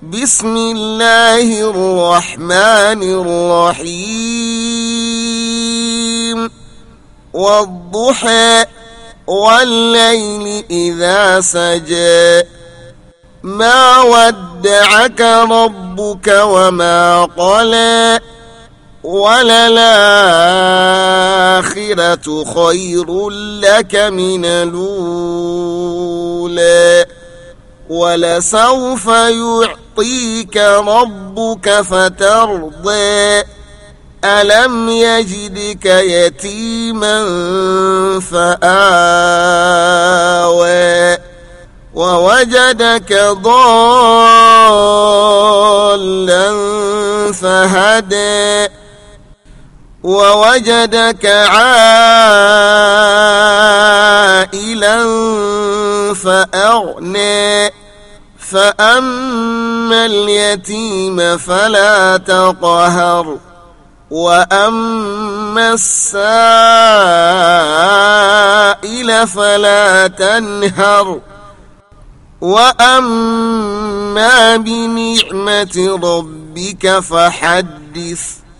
بسم الله الرحمن الرحيم والضحى والليل إذا سجى ما ودعك ربك وما قلى وللآخرة خير لك من الأولى ولسوف يعطيك ربك فترضى ألم يجدك يتيما فآوى ووجدك ضالا فهدى ووجدك عائلا فأغنى فأما اليتيم فلا تقهر وأما السائل فلا تنهر وأما بنعمة ربك فحدث